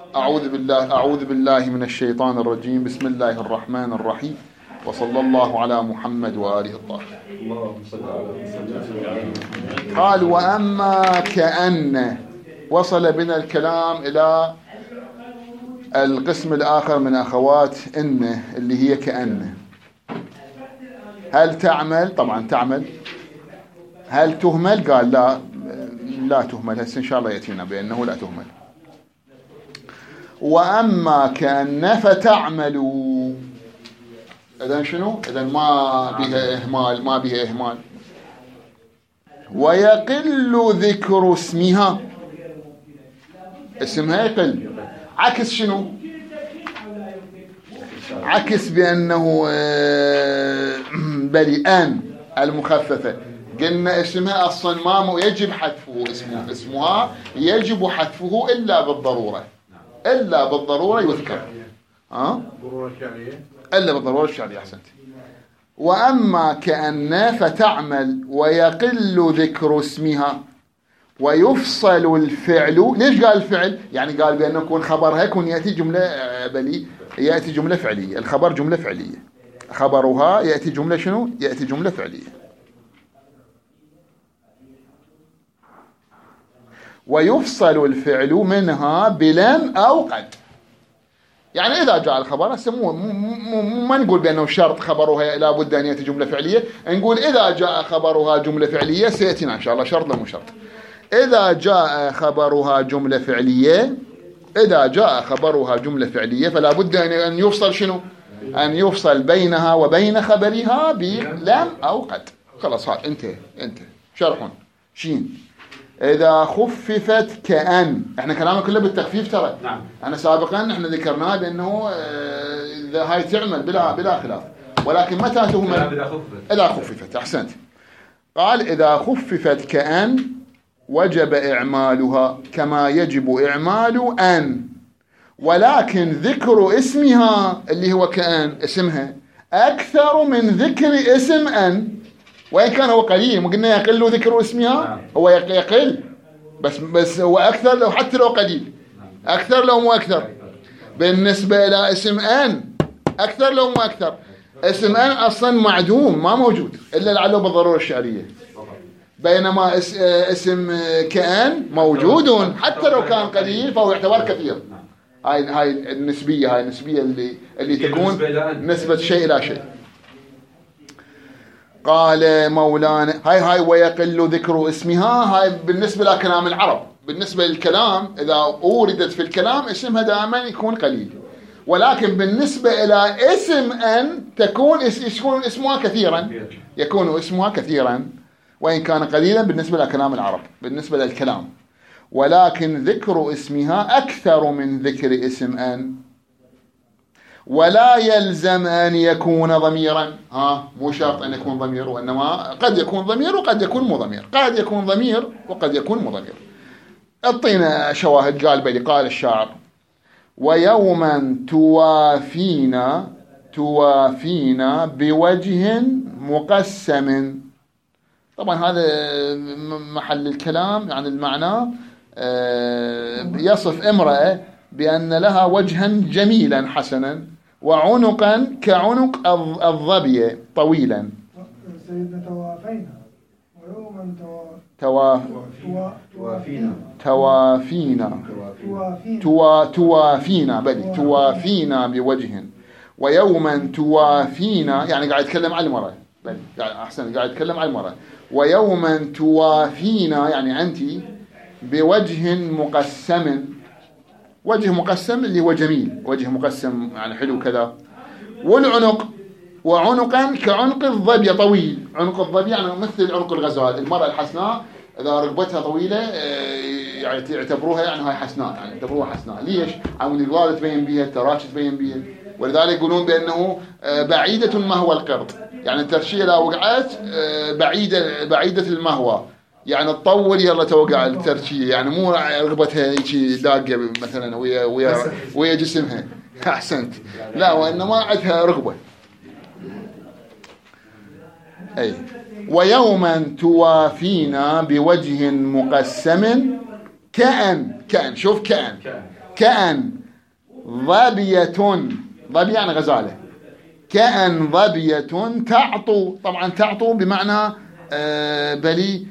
أعوذ بالله من الشيطان الرجيم. بسم الله الرحمن الرحيم، وصلى الله على محمد وآله الطاهرين. قال وأما كأن، وصل بنا الكلام إلى القسم الآخر من أخوات إن اللي هي كأن. هل تعمل؟ طبعا تعمل. هل تهمل؟ قال لا تهمل. هسه إن شاء الله يأتينا بأنه لا تهمل. وأما كأن فتعمل. إذن شنو؟ إذن ما بها إهمال. ويقل ذكر اسمها، اسمها يقل. عكس شنو؟ عكس بأنه أن المخففة قلنا اسمها أصلا ما يجب حذفه. اسمها يجب حذفه إلا بالضرورة يذكر. إلا بالضرورة الشعرية. أحسنت. وأما كأن فتعمل ويقل ذكر اسمها ويفصل الفعل. ليش قال الفعل؟ يعني قال بأنه يكون خبرها يكون يأتي جملة فعلية. الخبر جملة فعلية، خبرها يأتي جملة شنو؟ يأتي جملة فعلية. ويفصل الفعل منها بلم أو قد. يعني إذا جاء الخبر ما نقول بأنه شرط خبرها لابد أن يأتي جملة فعلية، نقول إذا جاء خبرها جملة فعلية سيأتينا إن شاء الله شرط لا مو شرط. إذا جاء خبرها جملة فعلية فلا بد أن يفصل شنو؟ أن يفصل بينها وبين خبرها بلم أو قد. خلاص هذا انتهى. شرحون شين. إذا خففت كأن، احنا كلامنا كله بالتخفيف ترى. نعم. احنا سابقا احنا ذكرناه بأنه هاي تعمل بلا خلاف، ولكن متى تهمل؟ إذا خففت. أحسنت. قال إذا خففت كأن وجب إعمالها كما يجب إعمال أن، ولكن ذكر اسمها اللي هو كأن اسمها أكثر من ذكر اسم أن، وإن كان هو قليل. ما قلنا يقل ذكر اسمها؟ هو يقل بس هو أكثر لو حتى لو قليل، أكثر لو مو أكثر. بالنسبة إلى اسم أن أكثر لو مو أكثر. اسم أن أصلا معدوم ما موجود إلا لعله بالضرورة الشعرية، بينما اسم كأن موجود حتى لو كان قليل فهو يعتبر كثير. هاي النسبية اللي تكون نسبة شيء إلى شيء. قال مولانا هاي ويقل ذكر اسمها. هاي بالنسبة لكلام العرب. بالنسبة للكلام إذا أوردت في الكلام اسمها دائما يكون قليل، ولكن بالنسبة إلى اسم أن يكون اسمها كثيرا وإن كان قليلا بالنسبة لكلام العرب بالنسبة للكلام. ولكن ذكر اسمها أكثر من ذكر اسم أن، ولا يلزم أن يكون ضميرا. مو شرط أن يكون ضمير، وإنما قد يكون ضمير وقد يكون مو ضمير. قد يكون ضمير وقد يكون مو ضمير. اعطينا شواهد. قال بلي قال الشاعر ويوما توافينا بوجه مقسم. طبعا هذا محل الكلام، يعني المعنى يصف امرأة بأن لها وجها جميلا حسنا وعنقا كعنق الظبي طويلا. سيدنا توافينا بوجه. ويوما توافينا يعني قاعد يتكلم عن المرأة. أحسن، قاعد يتكلم عن المرأة. ويوما توافينا يعني أنت بوجه مقسم. وجه مقسم اللي هو جميل، وجه مقسم يعني حلو كذا. والعنق وعنقا كعنق الظبي طويل. عنق الظبي يعني مثل عنق الغزال. المرأة الحسناء إذا رقبتها طويلة يعني يعتبروها يعني هاي حسناء، يعني يعتبروها حسناء. ليش؟ عم الغالة تبين بيها، التراش تبين بيها. ولذلك يقولون بأنه بعيدة المهوى القرط، يعني الترشية لا وقعت بعيدة المهوى، يعني تطول يلا توقع الترشية، يعني مو رغبتها يجي داقة مثلا ويا جسمها. أحسنت. لا، وإنما عندها رغبة. أي ويوما توافينا بوجه مقسم كأن. شوف كأن كأن ظبية، ظبية يعني غزالة، كأن ظبية تعطو، طبعا تعطو بمعنى بلي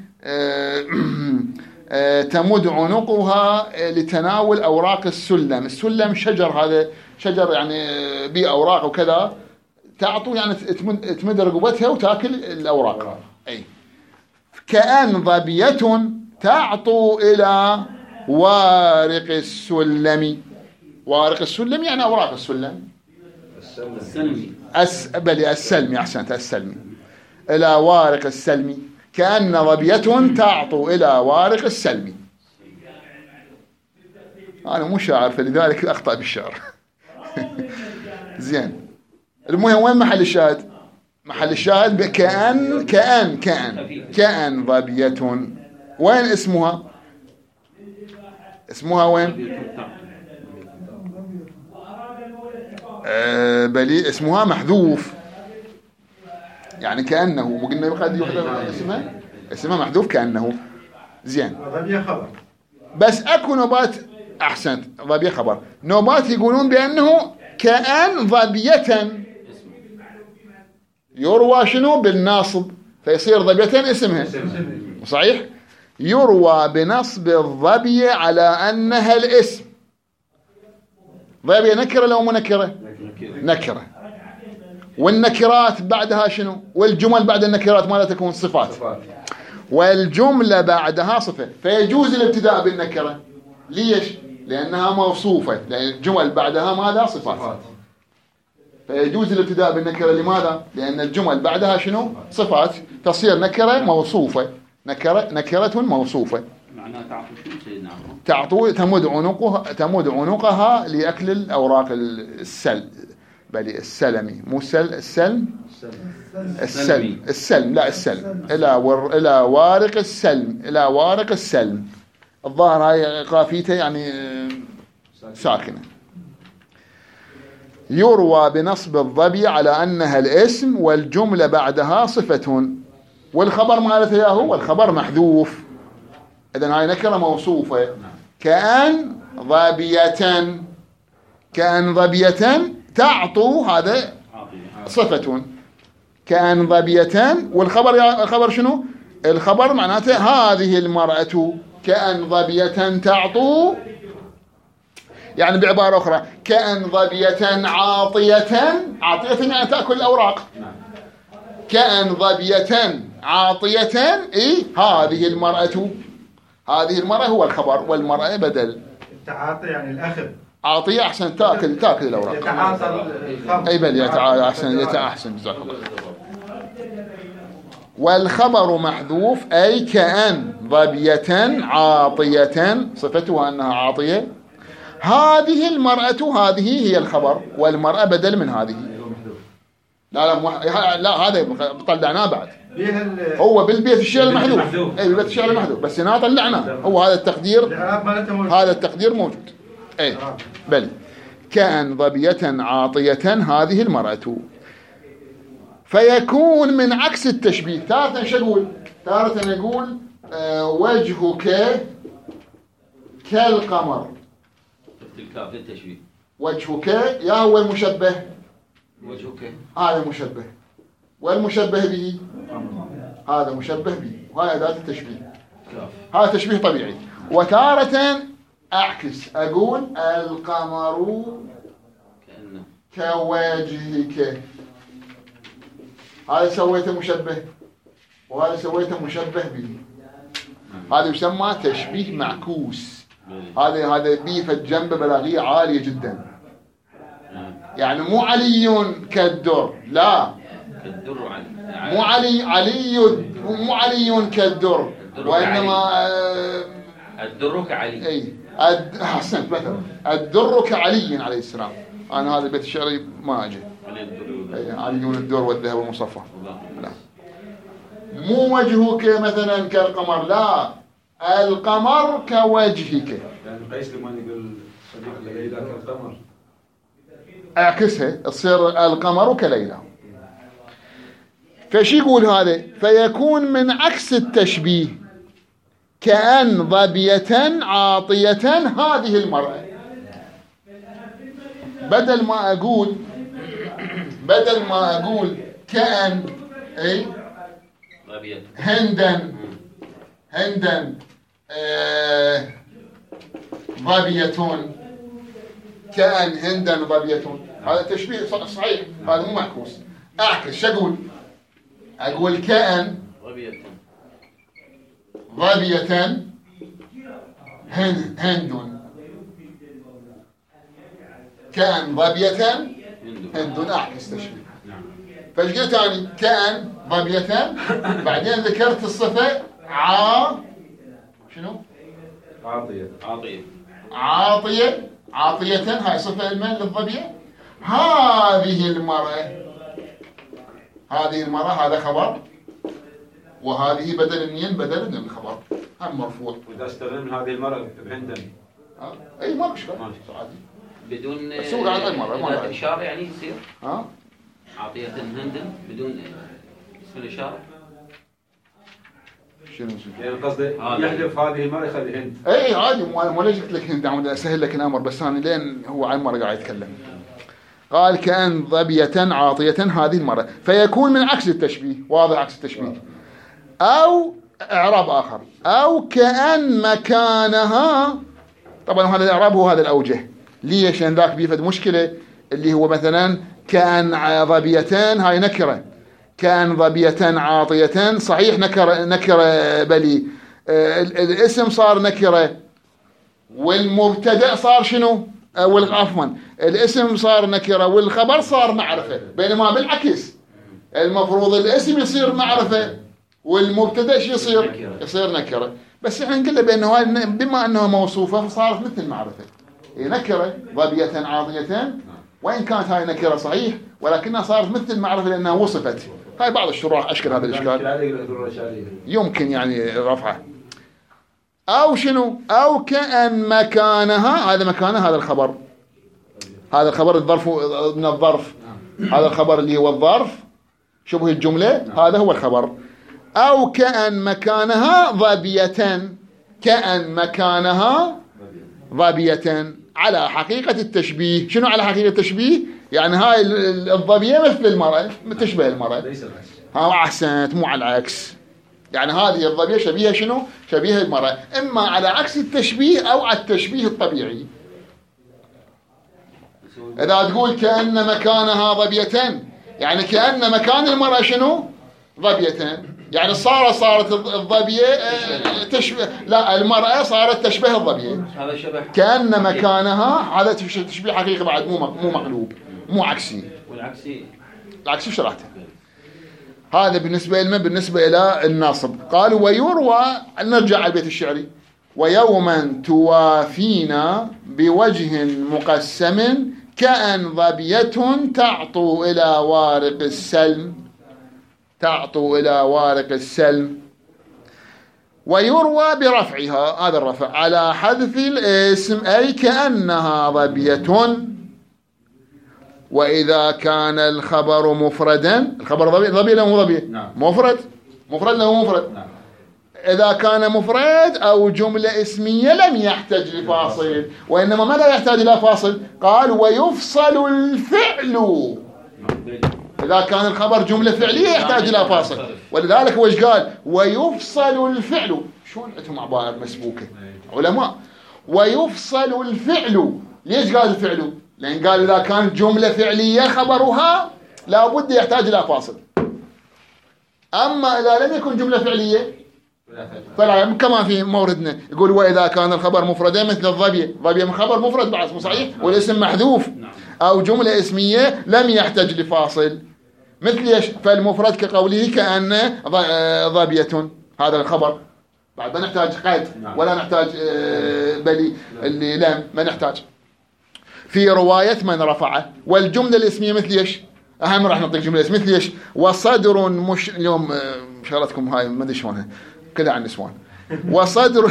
تمد عنقها لتناول أوراق السلم. السلم شجر، هذا شجر يعني بأوراق وكذا، تعطو يعني تمد رقبتها وتاكل الأوراق. أي كأن ظبية تعطو إلى وارق السلم. وارق السلم يعني أوراق السلم، السلمي بلي السلمي، أحسنت، السلمي، إلى وارق السلمي. كأن ظبية تعطو إلى وارق السلمي. أنا مو شاعر فلذلك أخطأ بالشعر. زين، المهم وين محل الشاهد؟ محل الشاهد كأن كأن كأن كأن ظبية. وين اسمها؟ اسمها وين؟ بلي اسمها محذوف، يعني كأنه، مو قلنا قد يحذف اسمها محذوف كأنه. زين، ظبية خبر، بس اكو نوبات، احسنت، ظبية خبر. نوبات يقولون بأنه كأن ظبية يروى شنو بالناصب، فيصير ظبية اسمها صحيح. يروى بنصب الظبية على أنها الاسم. ظبية نكرة لو منكرة؟ نكرة. والنكرات بعدها شنو؟ والجمل بعد النكرات ماذا تكون؟ صفات. والجملة بعدها صفة، فيجوز الابتداء بالنكرة. ليش؟ لأنها موصوفة، لأن الجمل بعدها ماذا؟ صفات. فيجوز الابتداء بالنكرة. لماذا؟ لأن الجمل بعدها شنو؟ صفات، تصير نكرة موصوفة. نكرة موصوفة. معناها تعطو شنو سيدنا؟ تعطو تمد عنقها لأكل الأوراق بل السلمي، مو السلم، السلم لا السلم، إلى وارق السلم، إلى وارق السلم. الظاهر هاي قافيته يعني ساكنة. يروى بنصب الظبي على أنها الاسم، والجملة بعدها صفة، والخبر مالته ياهو، والخبر محذوف. إذن هاي نكرة موصوفة. كأن ظبية، كأن ظبية تعطو، هذا صفة. كأن ظبية، والخبر شنو؟ الخبر معناته هذه المرأة كأن ظبية تعطو، يعني بعبارة أخرى كأن ظبية عاطية، عاطية يعني تأكل الأوراق. كأن ظبية عاطية، هذه المرأة، هذه المرأة هو الخبر، والمرأة بدل. التعاطي يعني الأخذ، عاطية أحسن، تأكل الأوراق. يتعاطى الخمر، أي بل أحسن جزاك الله. والخبر محذوف، أي كأن ظبية عاطية، صفتها أنها عاطية. هذه المرأة، هذه هي الخبر، والمرأة بدل من هذه. لا هذا طلعناه بعد، هو بالبيت الشعر المحذوف. اي بالبيت الشعر المحذوف، بس هنا طلعناه، هو هذا التقدير، هذا التقدير موجود. اي بل كأن ظبية عاطية هذه المرأة. فيكون من عكس التشبيه. تارة شقول، تارة نقول وجهك كالقمر. التشبيه وجهك يا هو المشبه، وجهك هذا مشبه، والمشبه به هذا مشبه به، وهذا أداة التشبيه. هذا تشبيه طبيعي. وتارة أعكس، أقول القمر كوجهك، هذا سويته مشبه وهذا سويته مشبه به. هذا يسمى تشبيه معكوس. هذا بيه في الجنب بلاغية عالية جدا، يعني مو علي كالدر، لا مو علي كالدر، وإنما الدر كعلي. اي احسنت، مثلا الدر كعلي عليه السلام. انا هذا البيت الشعري ما اجي علي الدر والذهب المصفى، لا. مو وجهك مثلا كالقمر، لا، القمر كوجهك. يعني قيس لما يقول صديق ليلى كالقمر، اعكسها تصير القمر كليلى. فشي يقول هذا؟ فيكون من عكس التشبيه، كأن ظبية عاطية هذه المرأة. بدل ما أقول كأن أي هندا ظبية، كأن هندا ظبية، هذا تشبيه صحيح، هذا مو معكوس. أعكس شو أقول كأن ظبية هند، كأن ظبية هند، أعكس تشبيه. فايش قلت أنا؟ كأن ظبية، بعدين ذكرت الصفة شنو؟ عاطية، هاي صفة المن للظبية. هذه المرأة هذا خبر، وهذه بدل من الخبر، هم مرفوع. وإذا استخدمنا هذه المرأة بهندن أي ما مشكلة عادي بدون سوق على المرأة ما إشارة يعني يصير ها عاطية هندن بدون اسم الإشارة. شنو يعني قصدي يحذف هذه المرأة يخلي هند. اي عادي، مو ليش قلت لك هند، عم اسهل لك الامر، بس انا لين هو عن مرة قاعد يتكلم. قال كأن ظبية عاطية هذه المرة، فيكون من عكس التشبيه، واضح عكس التشبيه. او اعراب اخر، او كأن مكانها، طبعا هذا الاعراب هو هذا الاوجه. ليش؟ لان ذاك بيفد مشكلة، اللي هو مثلا كأن ظبيتان، هاي نكرة، كأن ظبية عاطية، صحيح نكرة بلي الاسم صار نكرة، والمبتدأ صار شنو؟ عفوا الاسم صار نكرة والخبر صار معرفة، بينما بالعكس المفروض الاسم يصير معرفة والمبتدأ شو يصير نكرة. بس احنا نقول بأنه بما أنه موصوفة فصارت مثل معرفة، نكرة ظبية عاطية، وإن كانت هاي نكرة صحيح ولكنها صارت مثل معرفة لأنها وصفت. هاي بعض الشروح أشكل هذا الإشكال، يمكن يعني رفعه. أو شنو؟ أو كأن مكانها، هذا مكانها، هذا الخبر، هذا الخبر الظرف من الظرف، هذا الخبر اللي هو الظرف شبه الجملة، هذا هو الخبر. أو كأن مكانها ظبية، كأن مكانها ظبية، على حقيقة التشبيه. شنو على حقيقة التشبيه؟ يعني هاي الظبية مثل المرأة، تشبه المرأة. ها أحسنت، مو على العكس. يعني هذه الظبية شبيهة شنو؟ شبيهة المرأة، إما على عكس التشبيه أو على التشبيه الطبيعي. إذا تقول كأن مكانها ظبية، يعني كأن مكان المرأة شنو؟ ظبية، يعني صارت الظبية تشبه، لا المرأة صارت تشبه الظبية. هذا شبه كأن مكانها، هذا تشبيه حقيقي بعد، مو مقلوب، مو عكسي. العكسي شرحته. هذا بالنسبة لمن؟ بالنسبة إلى الناصب. قالوا ويروى، نرجع على البيت الشعري، ويوما توافينا بوجه مقسم كأن ظبية تعطو إلى وارق السلم، تعطو إلى وارق السلم. ويروى برفعها، هذا الرفع على حذف الاسم، أي كأنها ظبية. وإذا كان الخبر مفردا، الخبر ظبي له ظبي، نعم. مفرد له مفرد، نعم. إذا كان مفرد أو جملة اسمية لم يحتاج لفاصل، وإنما ماذا يحتاج إلى فاصل؟ قال ويفصل الفعل. إذا كان الخبر جملة فعلية يحتاج إلى فاصل، ولذلك وش قال؟ ويفصل الفعل. شلون عندهم عبارة مسبوكة علماء؟ ويفصل الفعل. ليش قال الفعل؟ لأن قال إذا كانت جملة فعلية خبرها لابد يحتاج إلى فاصل، أما إذا لم يكن جملة فعلية فلا، كما في موردنا يقول وإذا كان الخبر مفردا مثل الظبية، ظبية من خبر مفرد بعد اسمه صحيح والاسم محذوف، أو جملة اسمية لم يحتاج لفاصل، مثل ايش؟ فالمفرد كقوله كأن ظبية، هذا الخبر بعد ما نحتاج قيد ولا نحتاج بلي اللي لم، ما نحتاج. في رواية من رفعه. والجملة الاسمية مثل ايش؟ أهم راح نعطيك جملة اسمية مثل ايش؟ وصدر اليوم شغلتكم هاي ما ادري شلونها كذا عن النسوان. وصدر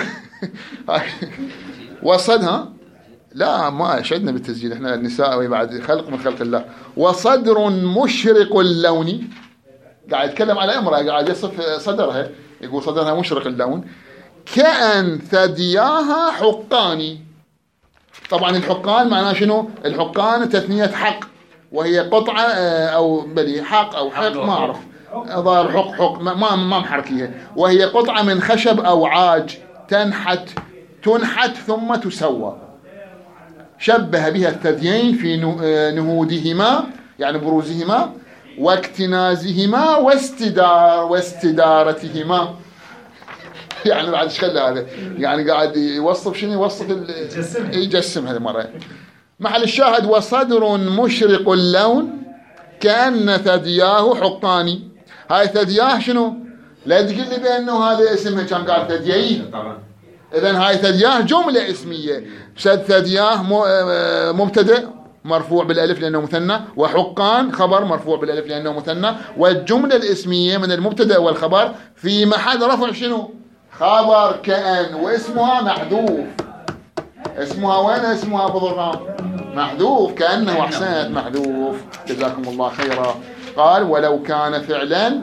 وصدها لا ما شدنا بالتسجيل احنا النساء بعد خلق من خلق الله. وصدر مشرق اللون، قاعد يتكلم على امرأة قاعد يصف صدرها، يقول صدرها مشرق اللون. كأن ثدياها حقاني، طبعا الحقان معناه شنو؟ الحقان تثنية حق، وهي قطعة أو بلي حق أو حق ما أعرف، ظاهر حق ما محركيها، وهي قطعة من خشب أو عاج تنحت ثم تسوى. شبه بها الثديين في نهودهما يعني بروزهما واكتنازهما واستدارتهما. يعني بعد ايش خلى هذا؟ يعني قاعد يوصف شنو؟ يوصف يجسم هذه مرة. محل الشاهد: وصدر مشرق اللون كأن ثدياه حقاني. هاي ثدياه شنو؟ لا تقول لي بأنه هذا اسمها كان قال ثدييه. طبعا. إذن هاي ثدياه جملة اسمية. ثدياه مبتدأ مرفوع بالالف لانه مثنى، وحقان خبر مرفوع بالالف لانه مثنى، والجمله الاسميه من المبتدا والخبر في محل رفع شنو؟ خبر كأن، واسمها محذوف. اسمها وين؟ اسمها ابو ضرام محذوف، كأنه احسنت محذوف، جزاكم الله خيرا. قال ولو كان فعلا،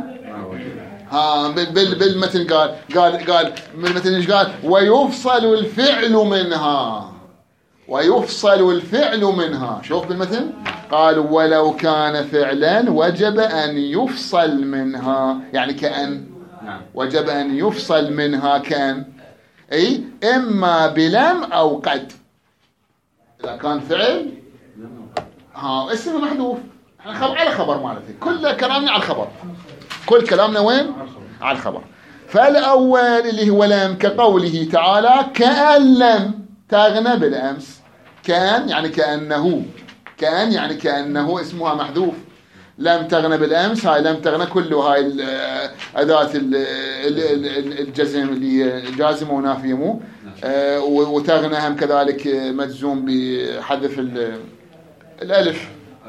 بالمتن قال بالمتن ايش قال؟ ويفصل الفعل منها، ويفصل الفعل منها. شوف بالمثل قال ولو كان فعلا وجب أن يفصل منها، يعني كأن وجب أن يفصل منها كأن، أي إما بلم أو قد. إذا كان فعل اسمه محذوف، على خبر مالته، كل كلامنا على الخبر، كل كلامنا وين؟ على الخبر. فالأول اللي هو لم كقوله تعالى كأن لم تغنى بالأمس. كأن يعني كأنه، كأن يعني كأنه اسمها محذوف. لم تغنى بالأمس، هاي لم تغنى كله هاي أداة الجزم اللي جازمة ونافية مو، وتغنى هم كذلك مجزوم بحذف الألف،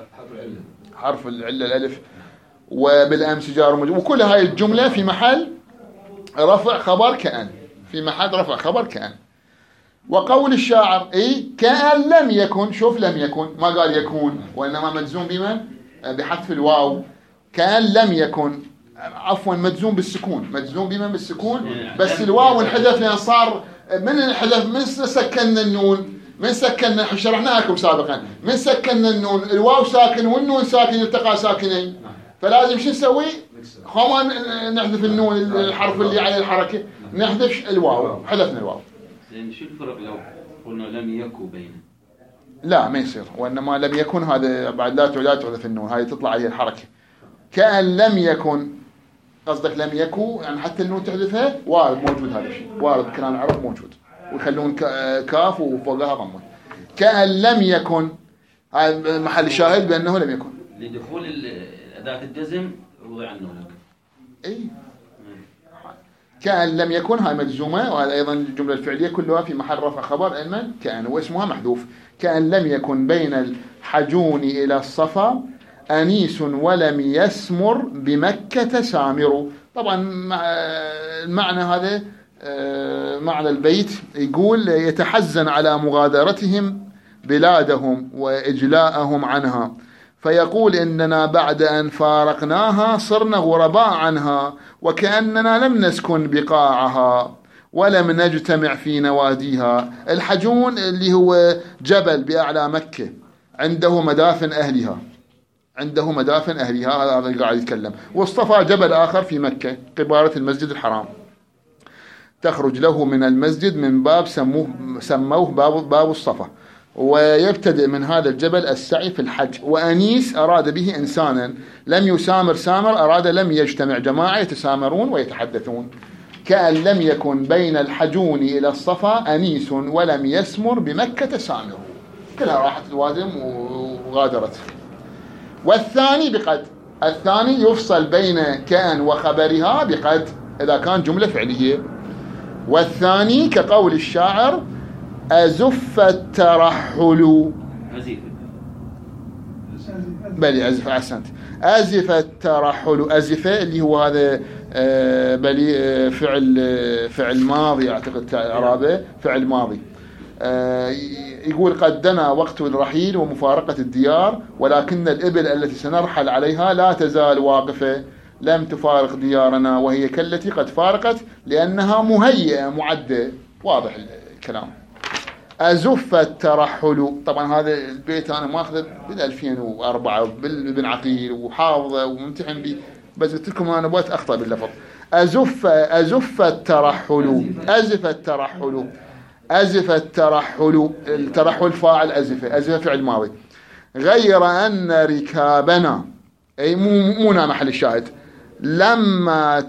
حرف العلة الألف، وبالأمس جار ومجزوم، وكل هاي الجملة في محل رفع خبر كأن، في محل رفع خبر كأن. وقول الشاعر كأن لم يكن، شوف لم يكن ما قال يكون، وإنما مجزوم بمن؟ بحذف الواو. كأن لم يكن، عفوا مجزوم بالسكون، مجزوم بمن؟ بالسكون، بس الواو انحذف لأن صار من انحذف، من سكننا النون، من سكننا، شرحناها لكم سابقا، من سكننا النون، الواو ساكن والنون ساكن التقى ساكنين، فلازم شو نسوي؟ خما نحذف النون، الحرف اللي عليه الحركة نحذف الواو، حذفنا الواو. زين شو الفرق لو قلنا لم يكن بينه؟ لا ما يصير، وإنما لم يكن هذا بعد لا تحذف النون، هاي تطلع عليه الحركة. كأن لم يكن، قصدك لم يكن يعني حتى النون تحذفها، وارد موجود هذا الشيء، وارد كلام العرب موجود، ويخلون كاف وفوقها ضمه. كأن لم يكن، هاي محل الشاهد بأنه لم يكن. لدخول أداة الجزم وضع النون. اي كأن لم يكن هاي مجزومة، وهذا أيضا الجملة الفعلية كلها في محل رفع خبر إن كأن، واسمها محذوف. كأن لم يكن بين الحجون إلى الصفا أنيس ولم يسمر بمكة سامر. طبعا المعنى هذا معنى البيت يقول يتحزن على مغادرتهم بلادهم وإجلاءهم عنها، فيقول إننا بعد أن فارقناها صرنا غرباء عنها، وكأننا لم نسكن بقاعها ولم نجتمع في نواديها. الحجون اللي هو جبل بأعلى مكة، عنده مدافن أهلها، عنده مدافن أهلها، هذا اللي قاعد يتكلم. واصطفى جبل آخر في مكة قبارة المسجد الحرام، تخرج له من المسجد من باب سموه باب الصفا، ويبتدئ من هذا الجبل السعي في الحج. وأنيس أراد به إنسانا، لم يسامر سامر أراد لم يجتمع جماعة يتسامرون ويتحدثون. كأن لم يكن بين الحجون إلى الصفا أنيس ولم يسمر بمكة سامر، كلها راحت الوادم وغادرت. والثاني بقد، الثاني يفصل بين كأن وخبرها بقد إذا كان جملة فعلية. والثاني كقول الشاعر أزف الترحل، بلي أزف، أحسنت، أزف الترحل. أزف اللي هو هذا بلي فعل ماضي أعتقد كإعرابه، فعل ماضي. يقول قد دنا وقت الرحيل ومفارقة الديار، ولكن الإبل التي سنرحل عليها لا تزال واقفة، لم تفارق ديارنا وهي كالتي قد فارقت، لأنها مهيئة معدة. واضح الكلام. أزف الترحل. طبعا هذا البيت أنا ماخذه بال 2004 بابن عقيل وحافظه وممتحن به، بس قلت لكم أنا بغيت أخطأ باللفظ. أزف الترحل، أزف الترحل، أزف الترحل. الترحل فاعل أزف، أزف فعل ماضي. غير أن ركابنا، أي مو محل الشاهد، لما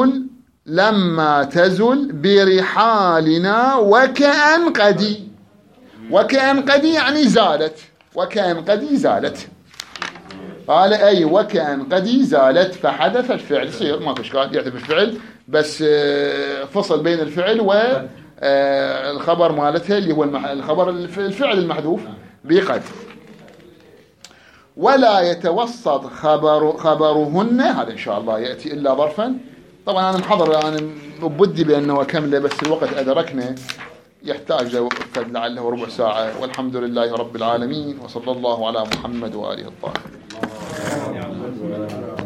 تزل برحالنا وكأن قدي. وكأن قدي يعني زالت، وكأن قدي زالت. قال أي وكأن قدي زالت، فحدث الفعل. يصير ما في إشكال يعتبر الفعل، بس فصل بين الفعل والخبر مالته اللي هو الخبر الفعل المحذوف بقد. ولا يتوسط خبرهن، هذا إن شاء الله يأتي إلا ظرفا. طبعا أنا محضر، أنا بدي بأنه أكمله، بس الوقت أدركنا يحتاج لعله ربع ساعة. والحمد لله رب العالمين، وصلى الله على محمد وآله الطاهرين.